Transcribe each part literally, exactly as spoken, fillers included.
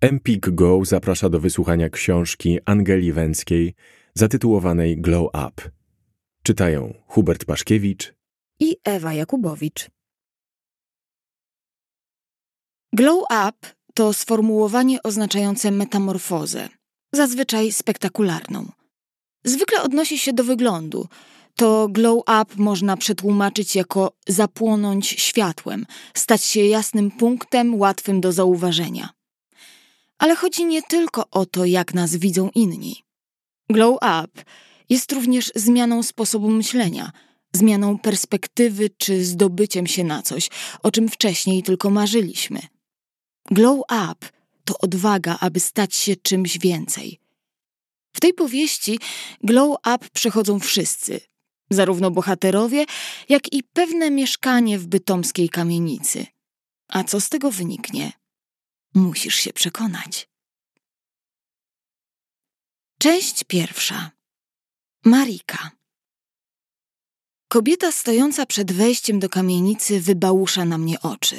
Empik Go zaprasza do wysłuchania książki Angeli Węckiej zatytułowanej Glow Up. Czytają Hubert Paszkiewicz i Ewa Jakubowicz. Glow Up to sformułowanie oznaczające metamorfozę, zazwyczaj spektakularną. Zwykle odnosi się do wyglądu. To glow up można przetłumaczyć jako zapłonąć światłem, stać się jasnym punktem, łatwym do zauważenia. Ale chodzi nie tylko o to, jak nas widzą inni. Glow up jest również zmianą sposobu myślenia, zmianą perspektywy czy zdobyciem się na coś, o czym wcześniej tylko marzyliśmy. Glow up to odwaga, aby stać się czymś więcej. W tej powieści glow up przechodzą wszyscy, zarówno bohaterowie, jak i pewne mieszkanie w bytomskiej kamienicy. A co z tego wyniknie? Musisz się przekonać. Część pierwsza. Marika. Kobieta stojąca przed wejściem do kamienicy wybałusza na mnie oczy.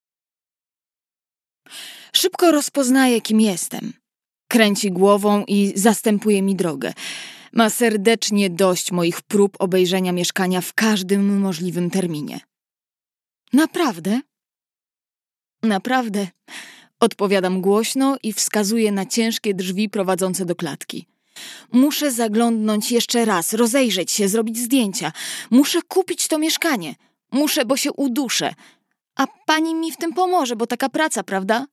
Szybko rozpoznaje, kim jestem. Kręci głową i zastępuje mi drogę. Ma serdecznie dość moich prób obejrzenia mieszkania w każdym możliwym terminie. Naprawdę? Naprawdę. Odpowiadam głośno i wskazuję na ciężkie drzwi prowadzące do klatki. Muszę zaglądnąć jeszcze raz, rozejrzeć się, zrobić zdjęcia. Muszę kupić to mieszkanie. Muszę, bo się uduszę. A pani mi w tym pomoże, bo taka praca, prawda?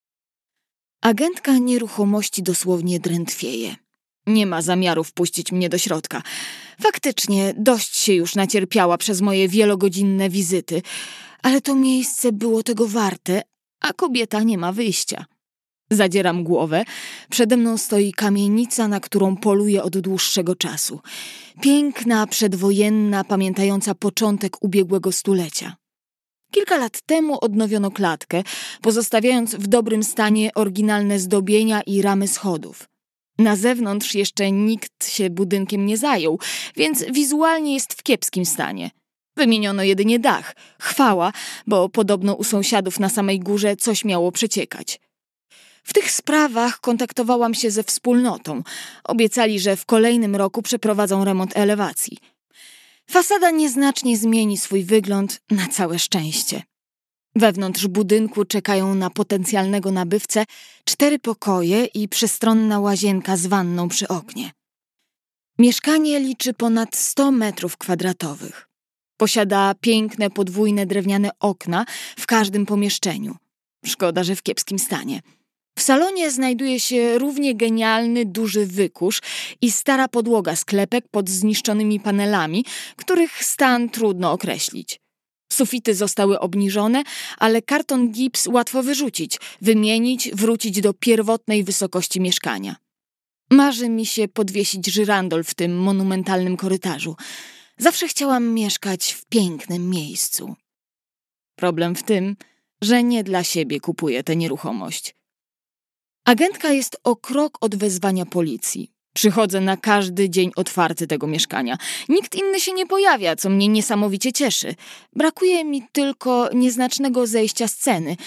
Agentka nieruchomości dosłownie drętwieje. Nie ma zamiaru wpuścić mnie do środka. Faktycznie dość się już nacierpiała przez moje wielogodzinne wizyty, ale to miejsce było tego warte, a kobieta nie ma wyjścia. Zadzieram głowę. Przede mną stoi kamienica, na którą poluję od dłuższego czasu. Piękna, przedwojenna, pamiętająca początek ubiegłego stulecia. Kilka lat temu odnowiono klatkę, pozostawiając w dobrym stanie oryginalne zdobienia i ramy schodów. Na zewnątrz jeszcze nikt się budynkiem nie zajął, więc wizualnie jest w kiepskim stanie. Wymieniono jedynie dach. Chwała, bo podobno u sąsiadów na samej górze coś miało przeciekać. W tych sprawach kontaktowałam się ze wspólnotą. Obiecali, że w kolejnym roku przeprowadzą remont elewacji. Fasada nieznacznie zmieni swój wygląd, na całe szczęście. Wewnątrz budynku czekają na potencjalnego nabywcę cztery pokoje i przestronna łazienka z wanną przy oknie. Mieszkanie liczy ponad sto metrów kwadratowych. Posiada piękne podwójne drewniane okna w każdym pomieszczeniu. Szkoda, że w kiepskim stanie. W salonie znajduje się równie genialny, duży wykurz i stara podłoga sklepek pod zniszczonymi panelami, których stan trudno określić. Sufity zostały obniżone, ale karton gips łatwo wyrzucić, wymienić, wrócić do pierwotnej wysokości mieszkania. Marzy mi się podwiesić żyrandol w tym monumentalnym korytarzu. Zawsze chciałam mieszkać w pięknym miejscu. Problem w tym, że nie dla siebie kupuję tę nieruchomość. Agentka jest o krok od wezwania policji. Przychodzę na każdy dzień otwarty tego mieszkania. Nikt inny się nie pojawia, co mnie niesamowicie cieszy. Brakuje mi tylko nieznacznego zejścia z ceny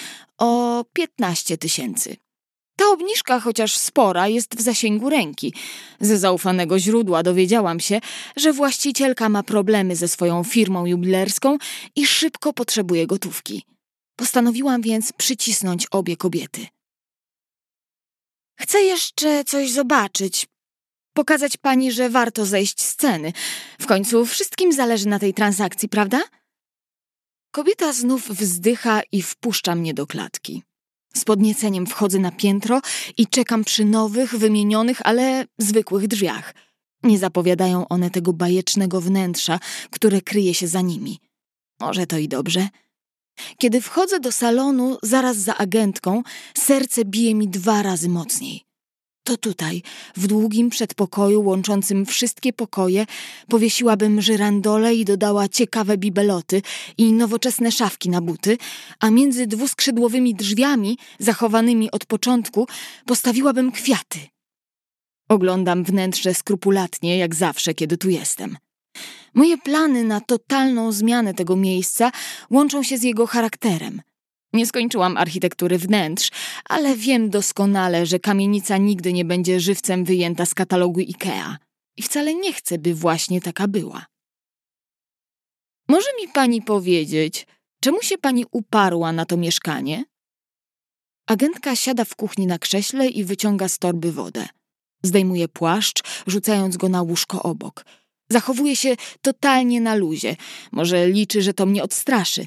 o piętnaście tysięcy. Ta obniżka, chociaż spora, jest w zasięgu ręki. Ze zaufanego źródła dowiedziałam się, że właścicielka ma problemy ze swoją firmą jubilerską i szybko potrzebuje gotówki. Postanowiłam więc przycisnąć obie kobiety. Chcę jeszcze coś zobaczyć. Pokazać pani, że warto zejść z ceny. W końcu wszystkim zależy na tej transakcji, prawda? Kobieta znów wzdycha i wpuszcza mnie do klatki. Z podnieceniem wchodzę na piętro i czekam przy nowych, wymienionych, ale zwykłych drzwiach. Nie zapowiadają one tego bajecznego wnętrza, które kryje się za nimi. Może to i dobrze. Kiedy wchodzę do salonu, zaraz za agentką, serce bije mi dwa razy mocniej. To tutaj, w długim przedpokoju łączącym wszystkie pokoje, powiesiłabym żyrandole i dodała ciekawe bibeloty i nowoczesne szafki na buty, a między dwuskrzydłowymi drzwiami, zachowanymi od początku, postawiłabym kwiaty. Oglądam wnętrze skrupulatnie, jak zawsze, kiedy tu jestem. Moje plany na totalną zmianę tego miejsca łączą się z jego charakterem. Nie skończyłam architektury wnętrz, ale wiem doskonale, że kamienica nigdy nie będzie żywcem wyjęta z katalogu Ikea. I wcale nie chcę, by właśnie taka była. Może mi pani powiedzieć, czemu się pani uparła na to mieszkanie? Agentka siada w kuchni na krześle i wyciąga z torby wodę. Zdejmuje płaszcz, rzucając go na łóżko obok. Zachowuje się totalnie na luzie. Może liczy, że to mnie odstraszy.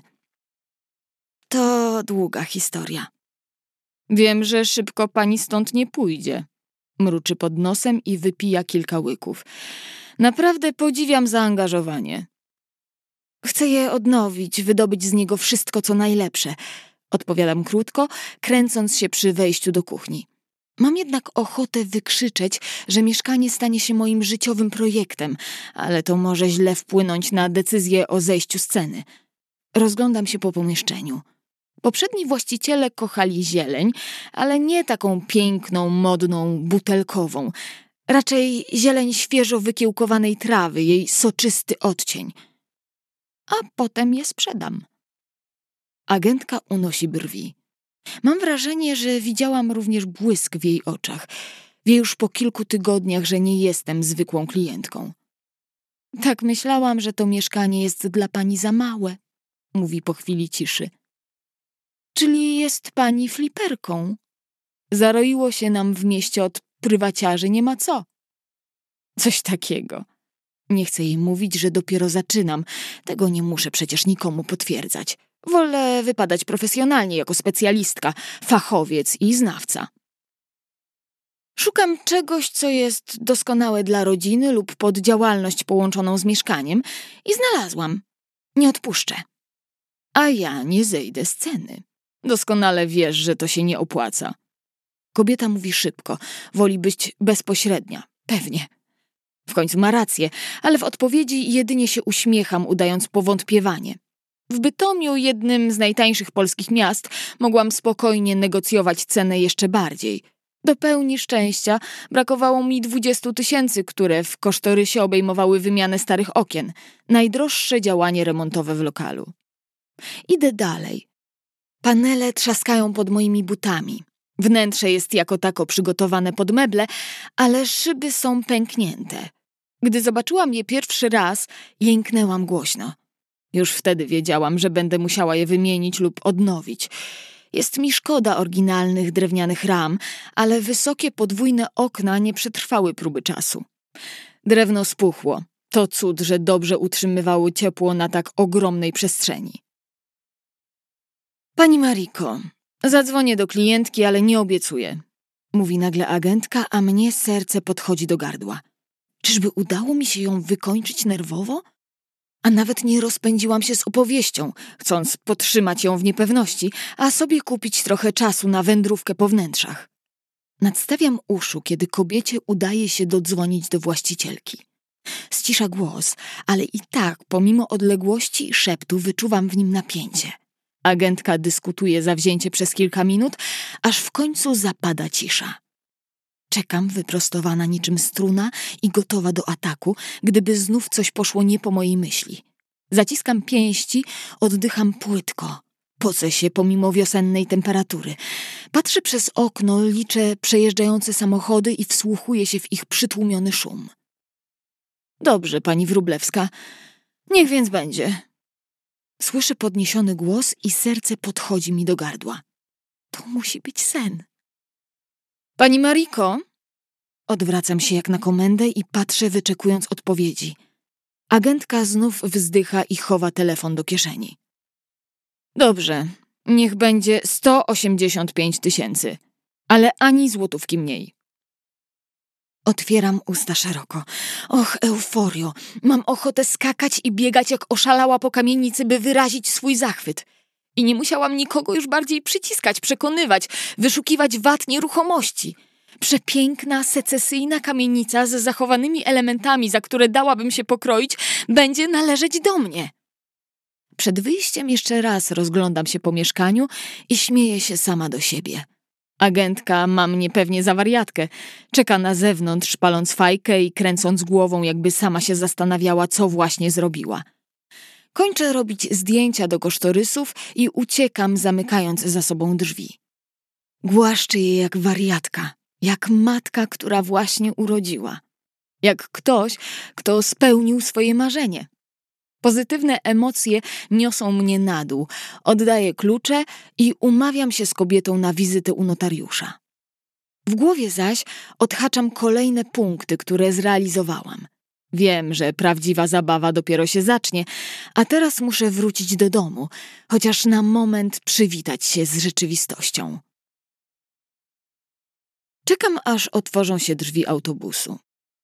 To długa historia. Wiem, że szybko pani stąd nie pójdzie. Mruczy pod nosem i wypija kilka łyków. Naprawdę podziwiam zaangażowanie. Chcę je odnowić, wydobyć z niego wszystko, co najlepsze. Odpowiadam krótko, kręcąc się przy wejściu do kuchni. Mam jednak ochotę wykrzyczeć, że mieszkanie stanie się moim życiowym projektem, ale to może źle wpłynąć na decyzję o zejściu z ceny. Rozglądam się po pomieszczeniu. Poprzedni właściciele kochali zieleń, ale nie taką piękną, modną, butelkową. Raczej zieleń świeżo wykiełkowanej trawy, jej soczysty odcień. A potem je sprzedam. Agentka unosi brwi. Mam wrażenie, że widziałam również błysk w jej oczach. Wie już po kilku tygodniach, że nie jestem zwykłą klientką. Tak myślałam, że to mieszkanie jest dla pani za małe, mówi po chwili ciszy. Czyli jest pani fliperką? Zaroiło się nam w mieście od prywaciarzy, nie ma co. Coś takiego. Nie chcę jej mówić, że dopiero zaczynam. Tego nie muszę przecież nikomu potwierdzać. Wolę wypadać profesjonalnie jako specjalistka, fachowiec i znawca. Szukam czegoś, co jest doskonałe dla rodziny lub pod działalność połączoną z mieszkaniem i znalazłam. Nie odpuszczę. A ja nie zejdę z ceny. Doskonale wiesz, że to się nie opłaca. Kobieta mówi szybko, woli być bezpośrednia. Pewnie. W końcu ma rację, ale w odpowiedzi jedynie się uśmiecham, udając powątpiewanie. W Bytomiu, jednym z najtańszych polskich miast, mogłam spokojnie negocjować cenę jeszcze bardziej. Do pełni szczęścia brakowało mi dwudziestu tysięcy, które w kosztorysie obejmowały wymianę starych okien. Najdroższe działanie remontowe w lokalu. Idę dalej. Panele trzaskają pod moimi butami. Wnętrze jest jako tako przygotowane pod meble, ale szyby są pęknięte. Gdy zobaczyłam je pierwszy raz, jęknęłam głośno. Już wtedy wiedziałam, że będę musiała je wymienić lub odnowić. Jest mi szkoda oryginalnych drewnianych ram, ale wysokie podwójne okna nie przetrwały próby czasu. Drewno spuchło. To cud, że dobrze utrzymywało ciepło na tak ogromnej przestrzeni. Pani Mariko, zadzwonię do klientki, ale nie obiecuję. Mówi nagle agentka, a mnie serce podchodzi do gardła. Czyżby udało mi się ją wykończyć nerwowo? A nawet nie rozpędziłam się z opowieścią, chcąc podtrzymać ją w niepewności, a sobie kupić trochę czasu na wędrówkę po wnętrzach. Nadstawiam uszu, kiedy kobiecie udaje się dodzwonić do właścicielki. Ścisza głos, ale i tak, pomimo odległości i szeptu, wyczuwam w nim napięcie. Agentka dyskutuje zawzięcie przez kilka minut, aż w końcu zapada cisza. Czekam wyprostowana niczym struna i gotowa do ataku, gdyby znów coś poszło nie po mojej myśli. Zaciskam pięści, oddycham płytko. Pocę się pomimo wiosennej temperatury. Patrzę przez okno, liczę przejeżdżające samochody i wsłuchuję się w ich przytłumiony szum. Dobrze, pani Wróblewska, niech więc będzie. Słyszę podniesiony głos i serce podchodzi mi do gardła. To musi być sen. Pani Mariko? Odwracam się jak na komendę i patrzę, wyczekując odpowiedzi. Agentka znów wzdycha i chowa telefon do kieszeni. Dobrze, niech będzie sto osiemdziesiąt pięć tysięcy, ale ani złotówki mniej. Otwieram usta szeroko. Och, euforio, mam ochotę skakać i biegać jak oszalała po kamienicy, by wyrazić swój zachwyt. I nie musiałam nikogo już bardziej przyciskać, przekonywać, wyszukiwać wad nieruchomości. Przepiękna, secesyjna kamienica z zachowanymi elementami, za które dałabym się pokroić, będzie należeć do mnie. Przed wyjściem jeszcze raz rozglądam się po mieszkaniu i śmieję się sama do siebie. Agentka ma mnie pewnie za wariatkę. Czeka na zewnątrz, paląc fajkę i kręcąc głową, jakby sama się zastanawiała, co właśnie zrobiła. Kończę robić zdjęcia do kosztorysów i uciekam, zamykając za sobą drzwi. Głaszczę je jak wariatka, jak matka, która właśnie urodziła. Jak ktoś, kto spełnił swoje marzenie. Pozytywne emocje niosą mnie na dół, oddaję klucze i umawiam się z kobietą na wizytę u notariusza. W głowie zaś odhaczam kolejne punkty, które zrealizowałam. Wiem, że prawdziwa zabawa dopiero się zacznie, a teraz muszę wrócić do domu, chociaż na moment przywitać się z rzeczywistością. Czekam, aż otworzą się drzwi autobusu.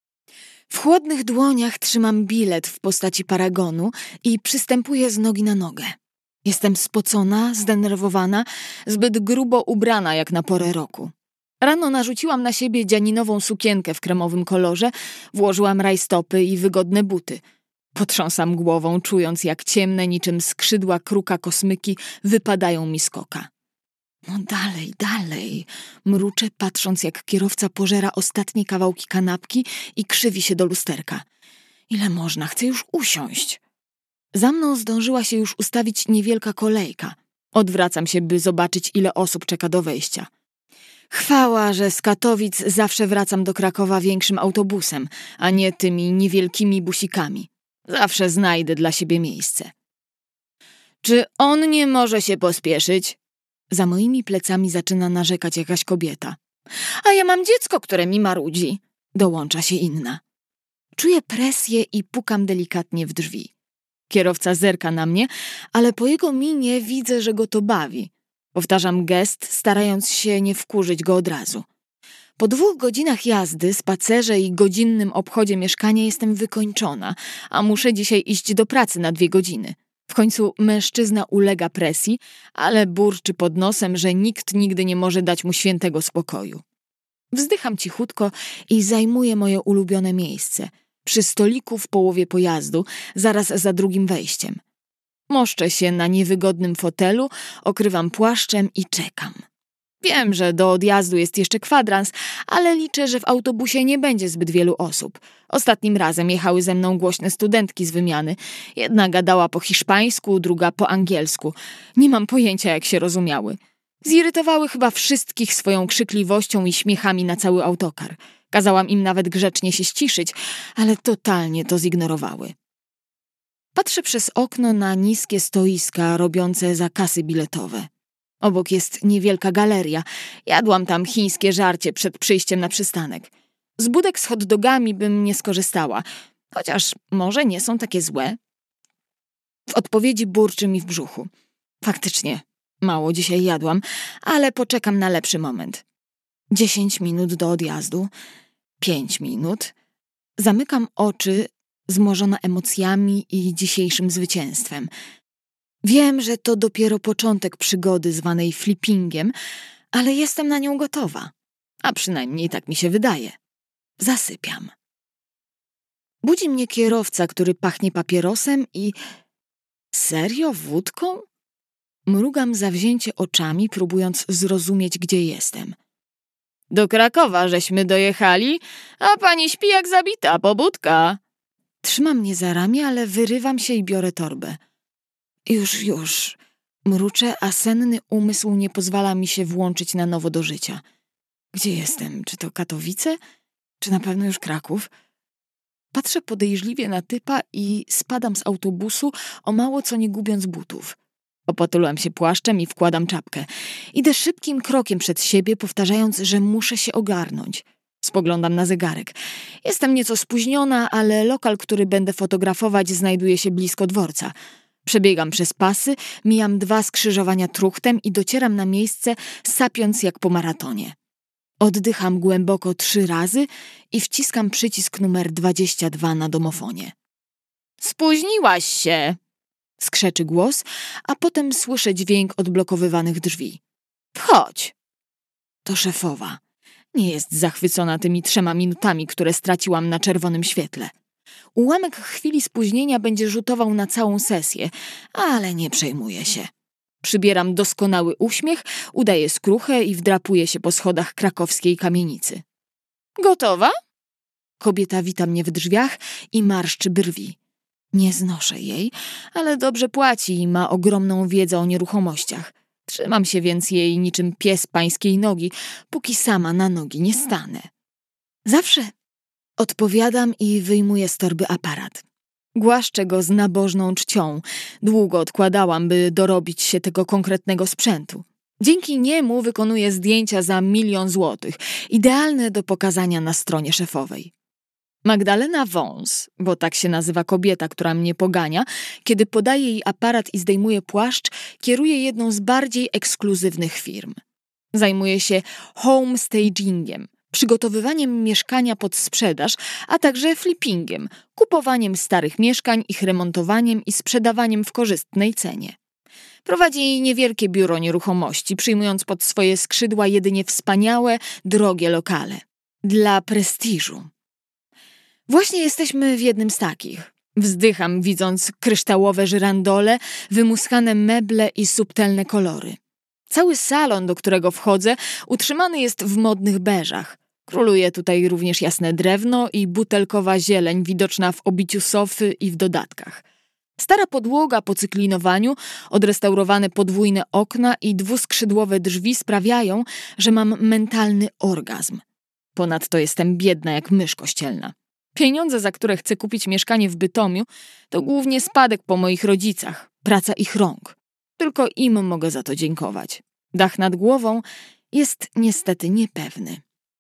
W chłodnych dłoniach trzymam bilet w postaci paragonu i przystępuję z nogi na nogę. Jestem spocona, zdenerwowana, zbyt grubo ubrana jak na porę roku. Rano narzuciłam na siebie dzianinową sukienkę w kremowym kolorze, włożyłam rajstopy i wygodne buty. Potrząsam głową, czując, jak ciemne niczym skrzydła kruka kosmyki wypadają mi z koka. No dalej, dalej, mruczę, patrząc, jak kierowca pożera ostatnie kawałki kanapki i krzywi się do lusterka. Ile można? Chcę już usiąść. Za mną zdążyła się już ustawić niewielka kolejka. Odwracam się, by zobaczyć, ile osób czeka do wejścia. Chwała, że z Katowic zawsze wracam do Krakowa większym autobusem, a nie tymi niewielkimi busikami. Zawsze znajdę dla siebie miejsce. Czy on nie może się pospieszyć? Za moimi plecami zaczyna narzekać jakaś kobieta. A ja mam dziecko, które mi marudzi. Dołącza się inna. Czuję presję i pukam delikatnie w drzwi. Kierowca zerka na mnie, ale po jego minie widzę, że go to bawi. Powtarzam gest, starając się nie wkurzyć go od razu. Po dwóch godzinach jazdy, spacerze i godzinnym obchodzie mieszkania jestem wykończona, a muszę dzisiaj iść do pracy na dwie godziny. W końcu mężczyzna ulega presji, ale burczy pod nosem, że nikt nigdy nie może dać mu świętego spokoju. Wzdycham cichutko i zajmuję moje ulubione miejsce, przy stoliku w połowie pojazdu, zaraz za drugim wejściem. Moszczę się na niewygodnym fotelu, okrywam płaszczem i czekam. Wiem, że do odjazdu jest jeszcze kwadrans, ale liczę, że w autobusie nie będzie zbyt wielu osób. Ostatnim razem jechały ze mną głośne studentki z wymiany. Jedna gadała po hiszpańsku, druga po angielsku. Nie mam pojęcia, jak się rozumiały. Zirytowały chyba wszystkich swoją krzykliwością i śmiechami na cały autokar. Kazałam im nawet grzecznie się ściszyć, ale totalnie to zignorowały. Patrzę przez okno na niskie stoiska robiące zakasy biletowe. Obok jest niewielka galeria. Jadłam tam chińskie żarcie przed przyjściem na przystanek. Z budek z hot dogami bym nie skorzystała, chociaż może nie są takie złe. W odpowiedzi burczy mi w brzuchu. Faktycznie, mało dzisiaj jadłam, ale poczekam na lepszy moment. Dziesięć minut do odjazdu. Pięć minut. Zamykam oczy, zmorzona emocjami i dzisiejszym zwycięstwem. Wiem, że to dopiero początek przygody zwanej flippingiem, ale jestem na nią gotowa. A przynajmniej tak mi się wydaje. Zasypiam. Budzi mnie kierowca, który pachnie papierosem i... Serio? Wódką? Mrugam zawzięcie oczami, próbując zrozumieć, gdzie jestem. Do Krakowa żeśmy dojechali, a pani śpi jak zabita, pobudka. Trzyma mnie za ramię, ale wyrywam się i biorę torbę. Już, już. Mruczę, a senny umysł nie pozwala mi się włączyć na nowo do życia. Gdzie jestem? Czy to Katowice? Czy na pewno już Kraków? Patrzę podejrzliwie na typa i spadam z autobusu, o mało co nie gubiąc butów. Opatulam się płaszczem i wkładam czapkę. Idę szybkim krokiem przed siebie, powtarzając, że muszę się ogarnąć. Spoglądam na zegarek. Jestem nieco spóźniona, ale lokal, który będę fotografować, znajduje się blisko dworca. Przebiegam przez pasy, mijam dwa skrzyżowania truchtem i docieram na miejsce, sapiąc jak po maratonie. Oddycham głęboko trzy razy i wciskam przycisk numer dwadzieścia dwa na domofonie. Spóźniłaś się! Skrzeczy głos, a potem słyszę dźwięk odblokowywanych drzwi. Wchodź! To szefowa. Nie jest zachwycona tymi trzema minutami, które straciłam na czerwonym świetle. Ułamek chwili spóźnienia będzie rzutował na całą sesję, ale nie przejmuję się. Przybieram doskonały uśmiech, udaję skruchę i wdrapuję się po schodach krakowskiej kamienicy. Gotowa? Kobieta wita mnie w drzwiach i marszczy brwi. Nie znoszę jej, ale dobrze płaci i ma ogromną wiedzę o nieruchomościach. Trzymam się więc jej niczym pies pańskiej nogi, póki sama na nogi nie stanę. Zawsze odpowiadam i wyjmuję z torby aparat. Głaszczę go z nabożną czcią. Długo odkładałam, by dorobić się tego konkretnego sprzętu. Dzięki niemu wykonuję zdjęcia za milion złotych, idealne do pokazania na stronie szefowej. Magdalena Wąs, bo tak się nazywa kobieta, która mnie pogania, kiedy podaję jej aparat i zdejmuje płaszcz, kieruje jedną z bardziej ekskluzywnych firm. Zajmuje się home stagingiem, przygotowywaniem mieszkania pod sprzedaż, a także flippingiem, kupowaniem starych mieszkań, ich remontowaniem i sprzedawaniem w korzystnej cenie. Prowadzi niewielkie biuro nieruchomości, przyjmując pod swoje skrzydła jedynie wspaniałe, drogie lokale. Dla prestiżu. Właśnie jesteśmy w jednym z takich. Wzdycham, widząc kryształowe żyrandole, wymuskane meble i subtelne kolory. Cały salon, do którego wchodzę, utrzymany jest w modnych beżach. Króluje tutaj również jasne drewno i butelkowa zieleń widoczna w obiciu sofy i w dodatkach. Stara podłoga po cyklinowaniu, odrestaurowane podwójne okna i dwuskrzydłowe drzwi sprawiają, że mam mentalny orgazm. Ponadto jestem biedna jak mysz kościelna. Pieniądze, za które chcę kupić mieszkanie w Bytomiu, to głównie spadek po moich rodzicach, praca ich rąk. Tylko im mogę za to dziękować. Dach nad głową jest niestety niepewny.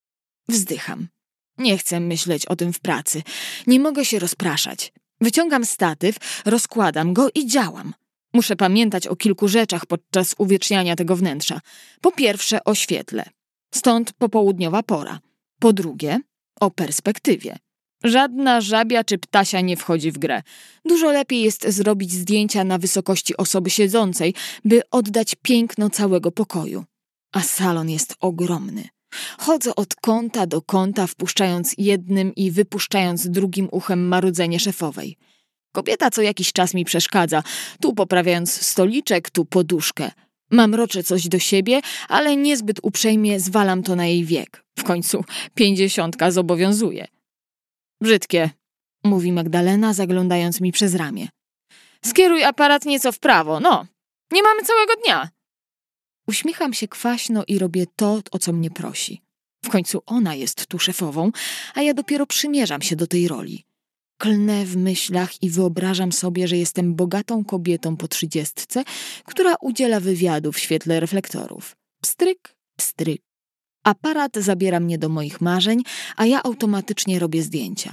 Wzdycham. Nie chcę myśleć o tym w pracy. Nie mogę się rozpraszać. Wyciągam statyw, rozkładam go i działam. Muszę pamiętać o kilku rzeczach podczas uwieczniania tego wnętrza. Po pierwsze o świetle. Stąd popołudniowa pora. Po drugie o perspektywie. Żadna żabia czy ptasia nie wchodzi w grę. Dużo lepiej jest zrobić zdjęcia na wysokości osoby siedzącej, by oddać piękno całego pokoju. A salon jest ogromny. Chodzę od kąta do kąta, wpuszczając jednym i wypuszczając drugim uchem marudzenie szefowej. Kobieta co jakiś czas mi przeszkadza, tu poprawiając stoliczek, tu poduszkę. Mamroczę coś do siebie, ale niezbyt uprzejmie zwalam to na jej wiek. W końcu pięćdziesiątka zobowiązuje. Brzydkie, mówi Magdalena, zaglądając mi przez ramię. Skieruj aparat nieco w prawo, no. Nie mamy całego dnia. Uśmiecham się kwaśno i robię to, o co mnie prosi. W końcu ona jest tu szefową, a ja dopiero przymierzam się do tej roli. Klnę w myślach i wyobrażam sobie, że jestem bogatą kobietą po trzydziestce, która udziela wywiadu w świetle reflektorów. Pstryk, pstryk. Aparat zabiera mnie do moich marzeń, a ja automatycznie robię zdjęcia.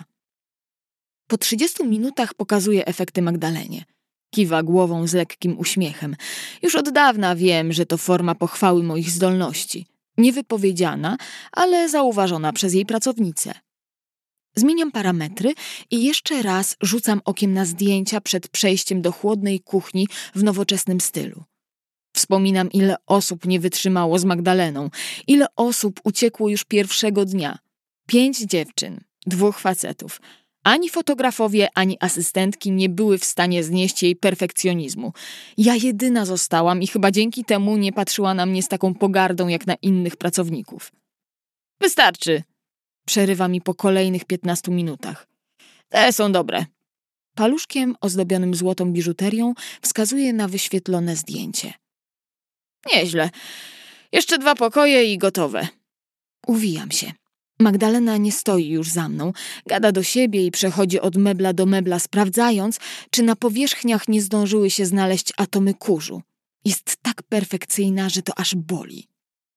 Po trzydziestu minutach pokazuję efekty Magdalenie. Kiwa głową z lekkim uśmiechem. Już od dawna wiem, że to forma pochwały moich zdolności. Niewypowiedziana, ale zauważona przez jej pracownicę. Zmieniam parametry i jeszcze raz rzucam okiem na zdjęcia przed przejściem do chłodnej kuchni w nowoczesnym stylu. Wspominam, ile osób nie wytrzymało z Magdaleną, ile osób uciekło już pierwszego dnia. Pięć dziewczyn, dwóch facetów. Ani fotografowie, ani asystentki nie były w stanie znieść jej perfekcjonizmu. Ja jedyna zostałam i chyba dzięki temu nie patrzyła na mnie z taką pogardą jak na innych pracowników. Wystarczy, przerywa mi po kolejnych piętnastu minutach. Te są dobre. Paluszkiem ozdobionym złotą biżuterią wskazuje na wyświetlone zdjęcie. Nieźle. Jeszcze dwa pokoje i gotowe. Uwijam się. Magdalena nie stoi już za mną. Gada do siebie i przechodzi od mebla do mebla, sprawdzając, czy na powierzchniach nie zdążyły się znaleźć atomy kurzu. Jest tak perfekcyjna, że to aż boli.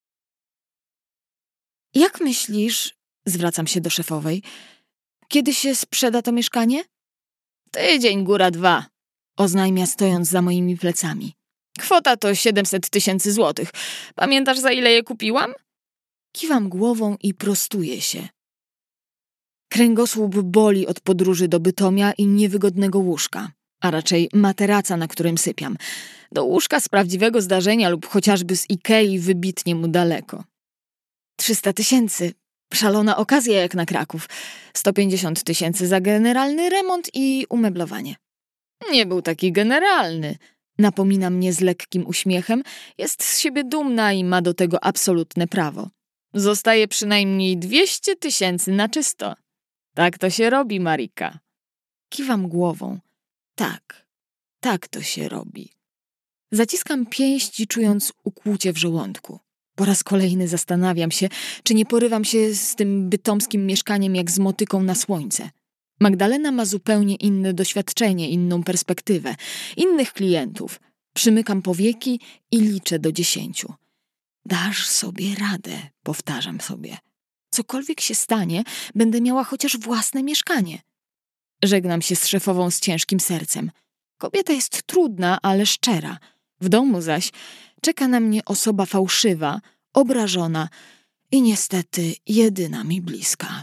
Jak myślisz, zwracam się do szefowej, kiedy się sprzeda to mieszkanie? Tydzień, góra dwa, oznajmia, stojąc za moimi plecami. Kwota to siedemset tysięcy złotych. Pamiętasz, za ile je kupiłam? Kiwam głową i prostuję się. Kręgosłup boli od podróży do Bytomia i niewygodnego łóżka, a raczej materaca, na którym sypiam. Do łóżka z prawdziwego zdarzenia lub chociażby z Ikei wybitnie mu daleko. Trzysta tysięcy. Szalona okazja jak na Kraków. Sto pięćdziesiąt tysięcy za generalny remont i umeblowanie. Nie był taki generalny. Napomina mnie z lekkim uśmiechem. Jest z siebie dumna i ma do tego absolutne prawo. Zostaje przynajmniej dwieście tysięcy na czysto. Tak to się robi, Marika. Kiwam głową. Tak, tak to się robi. Zaciskam pięści, czując ukłucie w żołądku. Po raz kolejny zastanawiam się, czy nie porywam się z tym bytomskim mieszkaniem jak z motyką na słońce. Magdalena ma zupełnie inne doświadczenie, inną perspektywę, innych klientów. Przymykam powieki i liczę do dziesięciu. Dasz sobie radę, powtarzam sobie. Cokolwiek się stanie, będę miała chociaż własne mieszkanie. Żegnam się z szefową z ciężkim sercem. Kobieta jest trudna, ale szczera. W domu zaś czeka na mnie osoba fałszywa, obrażona i niestety jedyna mi bliska.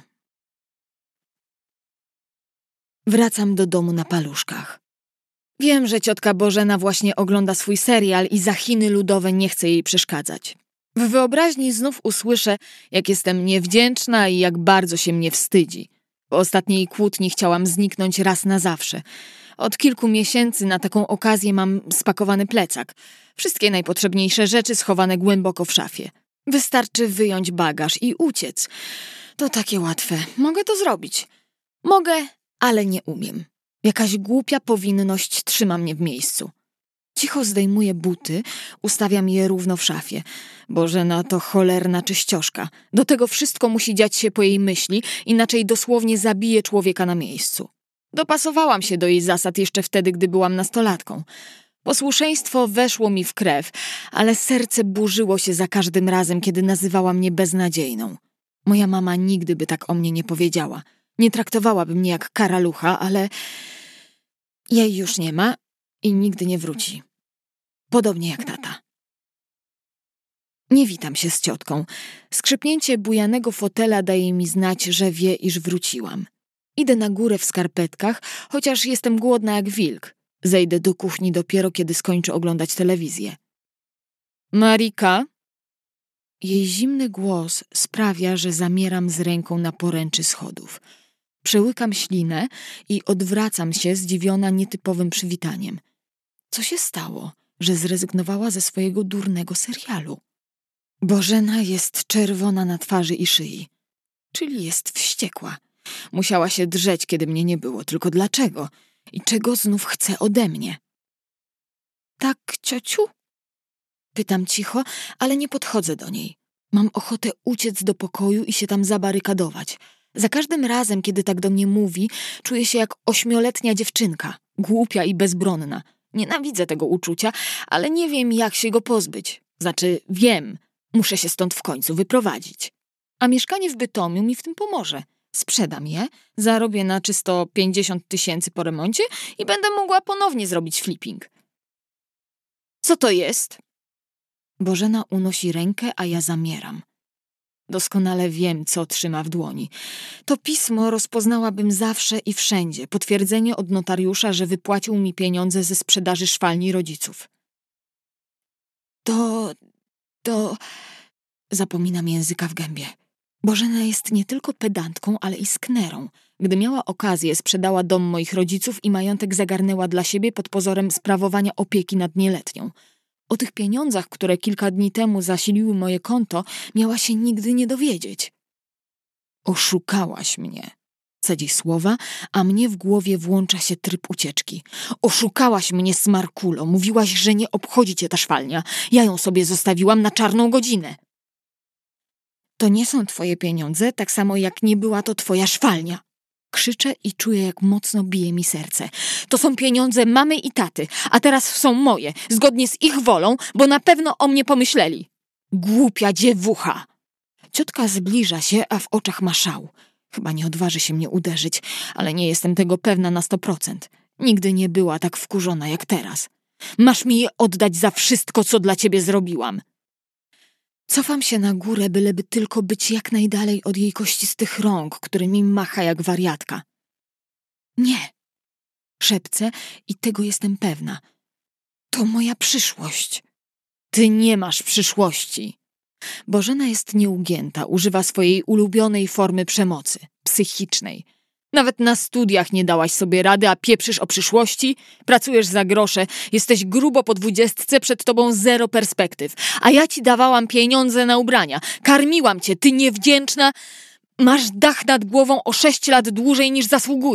Wracam do domu na paluszkach. Wiem, że ciotka Bożena właśnie ogląda swój serial i za Chiny ludowe nie chce jej przeszkadzać. W wyobraźni znów usłyszę, jak jestem niewdzięczna i jak bardzo się mnie wstydzi. Po ostatniej kłótni chciałam zniknąć raz na zawsze. Od kilku miesięcy na taką okazję mam spakowany plecak. Wszystkie najpotrzebniejsze rzeczy schowane głęboko w szafie. Wystarczy wyjąć bagaż i uciec. To takie łatwe. Mogę to zrobić. Mogę, ale nie umiem. Jakaś głupia powinność trzyma mnie w miejscu. Cicho zdejmuję buty, ustawiam je równo w szafie. Bożena to cholerna czyścioszka. Do tego wszystko musi dziać się po jej myśli, inaczej dosłownie zabije człowieka na miejscu. Dopasowałam się do jej zasad jeszcze wtedy, gdy byłam nastolatką. Posłuszeństwo weszło mi w krew, ale serce burzyło się za każdym razem, kiedy nazywała mnie beznadziejną. Moja mama nigdy by tak o mnie nie powiedziała. Nie traktowałaby mnie jak karalucha, ale jej już nie ma i nigdy nie wróci. Podobnie jak tata. Nie witam się z ciotką. Skrzypnięcie bujanego fotela daje mi znać, że wie, iż wróciłam. Idę na górę w skarpetkach, chociaż jestem głodna jak wilk. Zejdę do kuchni dopiero, kiedy skończę oglądać telewizję. Marika? Jej zimny głos sprawia, że zamieram z ręką na poręczy schodów. Przełykam ślinę i odwracam się, zdziwiona nietypowym przywitaniem. Co się stało, że zrezygnowała ze swojego durnego serialu? Bożena jest czerwona na twarzy i szyi. Czyli jest wściekła. Musiała się drzeć, kiedy mnie nie było. Tylko dlaczego? I czego znów chce ode mnie? Tak, ciociu? Pytam cicho, ale nie podchodzę do niej. Mam ochotę uciec do pokoju i się tam zabarykadować. Za każdym razem, kiedy tak do mnie mówi, czuję się jak ośmioletnia dziewczynka. Głupia i bezbronna. Nienawidzę tego uczucia, ale nie wiem, jak się go pozbyć. Znaczy, wiem. Muszę się stąd w końcu wyprowadzić. A mieszkanie w Bytomiu mi w tym pomoże. Sprzedam je, zarobię na czysto pięćdziesiąt tysięcy po remoncie i będę mogła ponownie zrobić flipping. Co to jest? Bożena unosi rękę, a ja zamieram. Doskonale wiem, co trzyma w dłoni. To pismo rozpoznałabym zawsze i wszędzie. Potwierdzenie od notariusza, że wypłacił mi pieniądze ze sprzedaży szwalni rodziców. To... to... Zapominam języka w gębie. Bożena jest nie tylko pedantką, ale i sknerą. Gdy miała okazję, sprzedała dom moich rodziców i majątek zagarnęła dla siebie pod pozorem sprawowania opieki nad nieletnią. O tych pieniądzach, które kilka dni temu zasiliły moje konto, miała się nigdy nie dowiedzieć. Oszukałaś mnie. Cedzi słowa, a mnie w głowie włącza się tryb ucieczki. Oszukałaś mnie, smarkulo. Mówiłaś, że nie obchodzi cię ta szwalnia. Ja ją sobie zostawiłam na czarną godzinę. To nie są twoje pieniądze, tak samo jak nie była to twoja szwalnia. Krzyczę i czuję, jak mocno bije mi serce. To są pieniądze mamy i taty, a teraz są moje, zgodnie z ich wolą, bo na pewno o mnie pomyśleli. Głupia dziewucha! Ciotka zbliża się, a w oczach ma szał. Chyba nie odważy się mnie uderzyć, ale nie jestem tego pewna na sto procent. Nigdy nie była tak wkurzona jak teraz. Masz mi je oddać za wszystko, co dla ciebie zrobiłam. Cofam się na górę, byleby tylko być jak najdalej od jej kościstych rąk, którymi macha jak wariatka. Nie, szepcę i tego jestem pewna. To moja przyszłość. Ty nie masz przyszłości. Bożena jest nieugięta, używa swojej ulubionej formy przemocy, psychicznej. Nawet na studiach nie dałaś sobie rady, a pieprzysz o przyszłości? Pracujesz za grosze, jesteś grubo po dwudziestce, przed tobą zero perspektyw. A ja ci dawałam pieniądze na ubrania, karmiłam cię, ty niewdzięczna. Masz dach nad głową o sześć lat dłużej niż zasługujesz.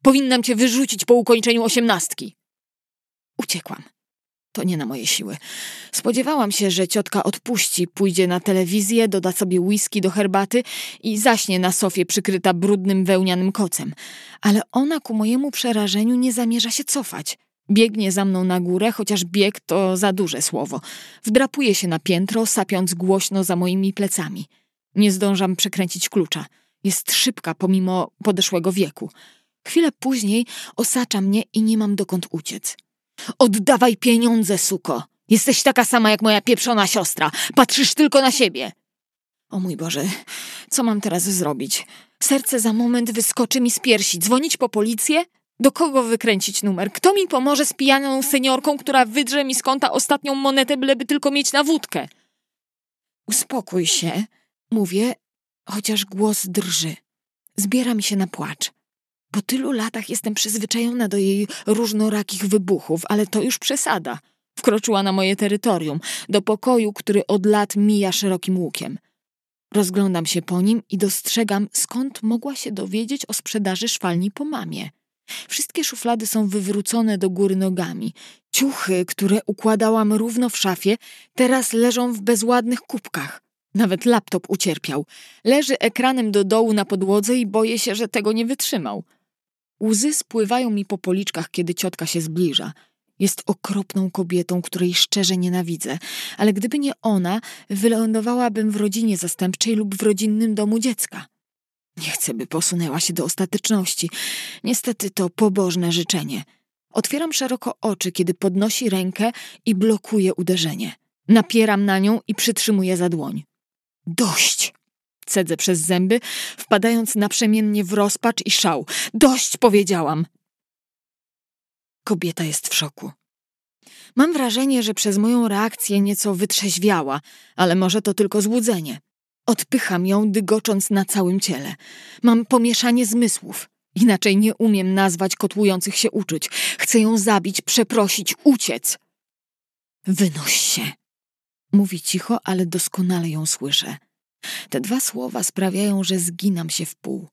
Powinnam cię wyrzucić po ukończeniu osiemnastki. Uciekłam. To nie na moje siły. Spodziewałam się, że ciotka odpuści, pójdzie na telewizję, doda sobie whisky do herbaty i zaśnie na sofie przykryta brudnym wełnianym kocem. Ale ona ku mojemu przerażeniu nie zamierza się cofać. Biegnie za mną na górę, chociaż bieg to za duże słowo. Wdrapuje się na piętro, sapiąc głośno za moimi plecami. Nie zdążam przekręcić klucza. Jest szybka pomimo podeszłego wieku. Chwilę później osacza mnie i nie mam dokąd uciec. Oddawaj pieniądze, suko! Jesteś taka sama jak moja pieprzona siostra. Patrzysz tylko na siebie. O mój Boże, co mam teraz zrobić? Serce za moment wyskoczy mi z piersi. Dzwonić po policję? Do kogo wykręcić numer? Kto mi pomoże z pijaną seniorką, która wydrze mi z konta ostatnią monetę, byleby tylko mieć na wódkę? Uspokój się, mówię, chociaż głos drży. Zbiera mi się na płacz. Po tylu latach jestem przyzwyczajona do jej różnorakich wybuchów, ale to już przesada. Wkroczyła na moje terytorium, do pokoju, który od lat mija szerokim łukiem. Rozglądam się po nim i dostrzegam, skąd mogła się dowiedzieć o sprzedaży szwalni po mamie. Wszystkie szuflady są wywrócone do góry nogami. Ciuchy, które układałam równo w szafie, teraz leżą w bezładnych kubkach. Nawet laptop ucierpiał. Leży ekranem do dołu na podłodze i boję się, że tego nie wytrzymał. Łzy spływają mi po policzkach, kiedy ciotka się zbliża. Jest okropną kobietą, której szczerze nienawidzę, ale gdyby nie ona, wylądowałabym w rodzinie zastępczej lub w rodzinnym domu dziecka. Nie chcę, by posunęła się do ostateczności. Niestety to pobożne życzenie. Otwieram szeroko oczy, kiedy podnosi rękę i blokuje uderzenie. Napieram na nią i przytrzymuję za dłoń. Dość! Cedzę przez zęby, wpadając naprzemiennie w rozpacz i szał. Dość, powiedziałam! Kobieta jest w szoku. Mam wrażenie, że przez moją reakcję nieco wytrzeźwiała, ale może to tylko złudzenie. Odpycham ją, dygocząc na całym ciele. Mam pomieszanie zmysłów. Inaczej nie umiem nazwać kotłujących się uczuć. Chcę ją zabić, przeprosić, uciec. Wynoś się. Mówi cicho, ale doskonale ją słyszę. Te dwa słowa sprawiają, że zginam się w pół.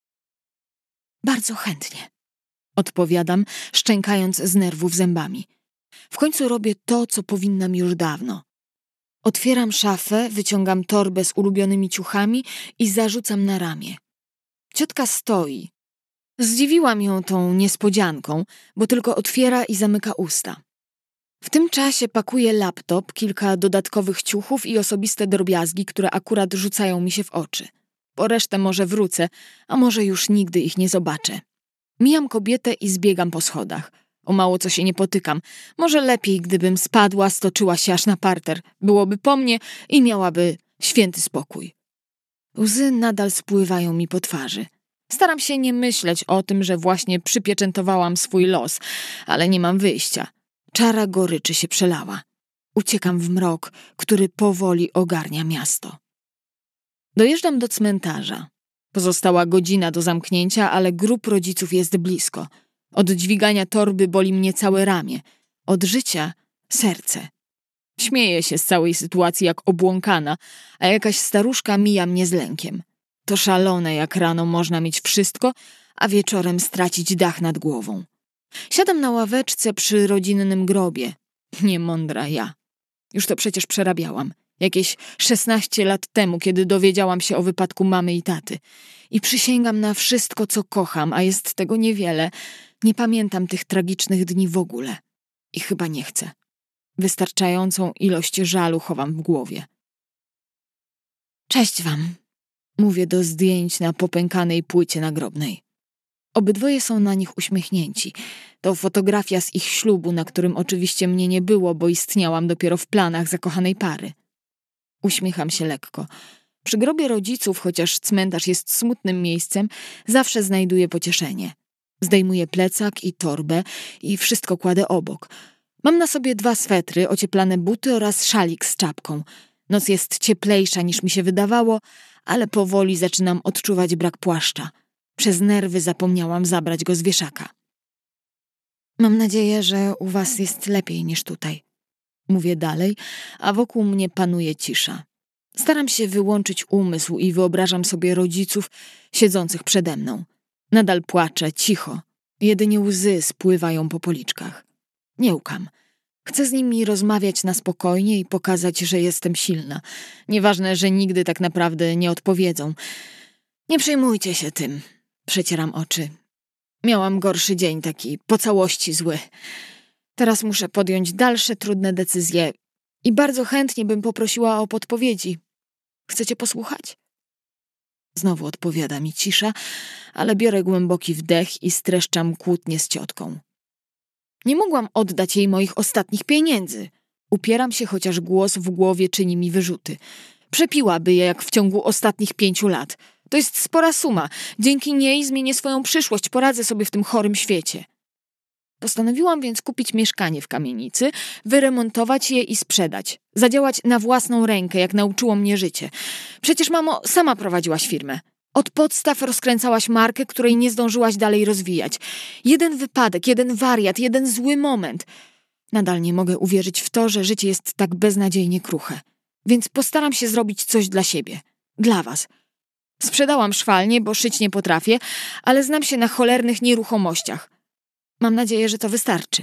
Bardzo chętnie. Odpowiadam, szczękając z nerwów zębami. W końcu robię to, co powinnam już dawno. Otwieram szafę, wyciągam torbę z ulubionymi ciuchami i zarzucam na ramię. Ciotka stoi. Zdziwiłam ją tą niespodzianką, bo tylko otwiera i zamyka usta. W tym czasie pakuję laptop, kilka dodatkowych ciuchów i osobiste drobiazgi, które akurat rzucają mi się w oczy. Po resztę może wrócę, a może już nigdy ich nie zobaczę. Mijam kobietę i zbiegam po schodach. O mało co się nie potykam. Może lepiej, gdybym spadła, stoczyła się aż na parter. Byłoby po mnie i miałaby święty spokój. Łzy nadal spływają mi po twarzy. Staram się nie myśleć o tym, że właśnie przypieczętowałam swój los, ale nie mam wyjścia. Czara goryczy się przelała. Uciekam w mrok, który powoli ogarnia miasto. Dojeżdżam do cmentarza. Pozostała godzina do zamknięcia, ale grób rodziców jest blisko. Od dźwigania torby boli mnie całe ramię. Od życia serce. Śmieję się z całej sytuacji jak obłąkana, a jakaś staruszka mija mnie z lękiem. To szalone, jak rano można mieć wszystko, a wieczorem stracić dach nad głową. Siadam na ławeczce przy rodzinnym grobie. Niemądra ja. Już to przecież przerabiałam. Jakieś szesnaście lat temu, kiedy dowiedziałam się o wypadku mamy i taty. I przysięgam na wszystko, co kocham, a jest tego niewiele. Nie pamiętam tych tragicznych dni w ogóle. I chyba nie chcę. Wystarczającą ilość żalu chowam w głowie. Cześć wam, mówię do zdjęć na popękanej płycie nagrobnej. Obydwoje są na nich uśmiechnięci. To fotografia z ich ślubu, na którym oczywiście mnie nie było, bo istniałam dopiero w planach zakochanej pary. Uśmiecham się lekko. Przy grobie rodziców, chociaż cmentarz jest smutnym miejscem, zawsze znajduję pocieszenie. Zdejmuję plecak i torbę i wszystko kładę obok. Mam na sobie dwa swetry, ocieplane buty oraz szalik z czapką. Noc jest cieplejsza niż mi się wydawało, ale powoli zaczynam odczuwać brak płaszcza. Przez nerwy zapomniałam zabrać go z wieszaka. Mam nadzieję, że u was jest lepiej niż tutaj. Mówię dalej, a wokół mnie panuje cisza. Staram się wyłączyć umysł i wyobrażam sobie rodziców siedzących przede mną. Nadal płaczę, cicho. Jedynie łzy spływają po policzkach. Nie łkam. Chcę z nimi rozmawiać na spokojnie i pokazać, że jestem silna. Nieważne, że nigdy tak naprawdę nie odpowiedzą. Nie przejmujcie się tym. Przecieram oczy. Miałam gorszy dzień, taki po całości zły. Teraz muszę podjąć dalsze trudne decyzje i bardzo chętnie bym poprosiła o podpowiedzi. Chcecie posłuchać? Znowu odpowiada mi cisza, ale biorę głęboki wdech i streszczam kłótnię z ciotką. Nie mogłam oddać jej moich ostatnich pieniędzy. Upieram się, chociaż głos w głowie czyni mi wyrzuty. Przepiłaby je jak w ciągu ostatnich pięciu lat. To jest spora suma. Dzięki niej zmienię swoją przyszłość, poradzę sobie w tym chorym świecie. Postanowiłam więc kupić mieszkanie w kamienicy, wyremontować je i sprzedać. Zadziałać na własną rękę, jak nauczyło mnie życie. Przecież, mamo, sama prowadziłaś firmę. Od podstaw rozkręcałaś markę, której nie zdążyłaś dalej rozwijać. Jeden wypadek, jeden wariat, jeden zły moment. Nadal nie mogę uwierzyć w to, że życie jest tak beznadziejnie kruche. Więc postaram się zrobić coś dla siebie. Dla was. Sprzedałam szwalnię, bo szyć nie potrafię, ale znam się na cholernych nieruchomościach. Mam nadzieję, że to wystarczy.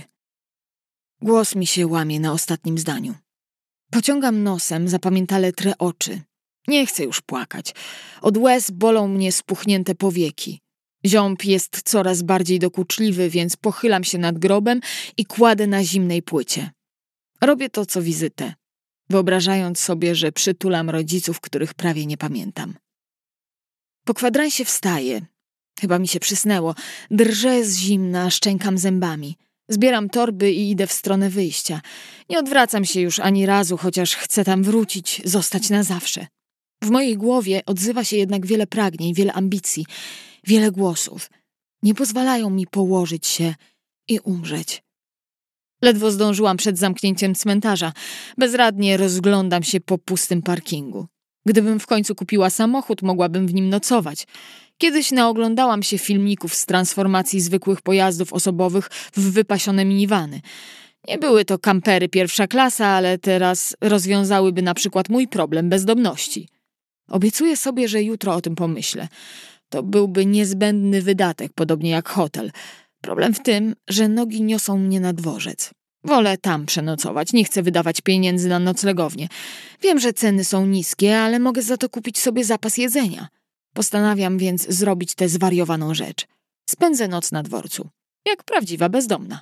Głos mi się łamie na ostatnim zdaniu. Pociągam nosem, zapamiętale trę oczy. Nie chcę już płakać. Od łez bolą mnie spuchnięte powieki. Ziąb jest coraz bardziej dokuczliwy, więc pochylam się nad grobem i kładę na zimnej płycie. Robię to co wizytę, wyobrażając sobie, że przytulam rodziców, których prawie nie pamiętam. Po kwadransie wstaję. Chyba mi się przysnęło. Drżę z zimna, szczękam zębami. Zbieram torby i idę w stronę wyjścia. Nie odwracam się już ani razu, chociaż chcę tam wrócić, zostać na zawsze. W mojej głowie odzywa się jednak wiele pragnień, wiele ambicji, wiele głosów. Nie pozwalają mi położyć się i umrzeć. Ledwo zdążyłam przed zamknięciem cmentarza. Bezradnie rozglądam się po pustym parkingu. Gdybym w końcu kupiła samochód, mogłabym w nim nocować. Kiedyś naoglądałam się filmików z transformacji zwykłych pojazdów osobowych w wypasione minivany. Nie były to kampery pierwsza klasa, ale teraz rozwiązałyby na przykład mój problem bezdomności. Obiecuję sobie, że jutro o tym pomyślę. To byłby niezbędny wydatek, podobnie jak hotel. Problem w tym, że nogi niosą mnie na dworzec. Wolę tam przenocować, nie chcę wydawać pieniędzy na noclegownię. Wiem, że ceny są niskie, ale mogę za to kupić sobie zapas jedzenia. Postanawiam więc zrobić tę zwariowaną rzecz. Spędzę noc na dworcu, jak prawdziwa bezdomna.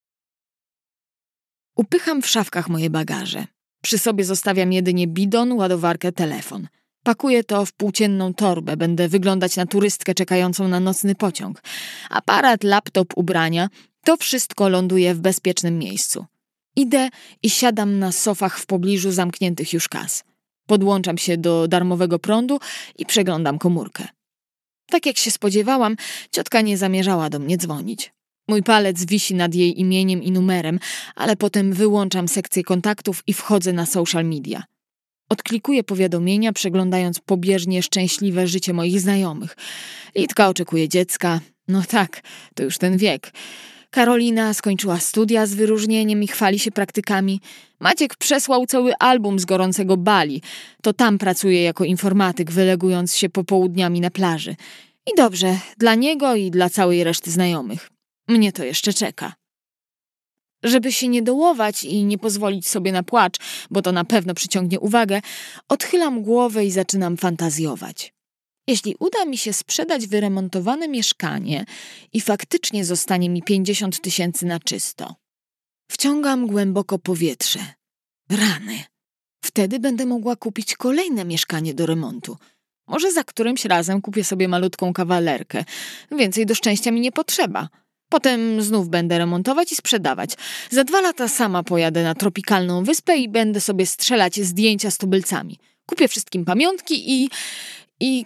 Upycham w szafkach moje bagaże. Przy sobie zostawiam jedynie bidon, ładowarkę, telefon. Pakuję to w płócienną torbę, będę wyglądać na turystkę czekającą na nocny pociąg. Aparat, laptop, ubrania, to wszystko ląduje w bezpiecznym miejscu. Idę i siadam na sofach w pobliżu zamkniętych już kas. Podłączam się do darmowego prądu i przeglądam komórkę. Tak jak się spodziewałam, ciotka nie zamierzała do mnie dzwonić. Mój palec wisi nad jej imieniem i numerem, ale potem wyłączam sekcję kontaktów i wchodzę na social media. Odklikuję powiadomienia, przeglądając pobieżnie szczęśliwe życie moich znajomych. Litka oczekuje dziecka. No tak, to już ten wiek. Karolina skończyła studia z wyróżnieniem i chwali się praktykami. Maciek przesłał cały album z gorącego Bali. To tam pracuje jako informatyk, wylegując się popołudniami na plaży. I dobrze, dla niego i dla całej reszty znajomych. Mnie to jeszcze czeka. Żeby się nie dołować i nie pozwolić sobie na płacz, bo to na pewno przyciągnie uwagę, odchylam głowę i zaczynam fantazjować. Jeśli uda mi się sprzedać wyremontowane mieszkanie i faktycznie zostanie mi pięćdziesiąt tysięcy na czysto. Wciągam głęboko powietrze. Rany. Wtedy będę mogła kupić kolejne mieszkanie do remontu. Może za którymś razem kupię sobie malutką kawalerkę. Więcej do szczęścia mi nie potrzeba. Potem znów będę remontować i sprzedawać. Za dwa lata sama pojadę na tropikalną wyspę i będę sobie strzelać zdjęcia z tubylcami. Kupię wszystkim pamiątki i... i...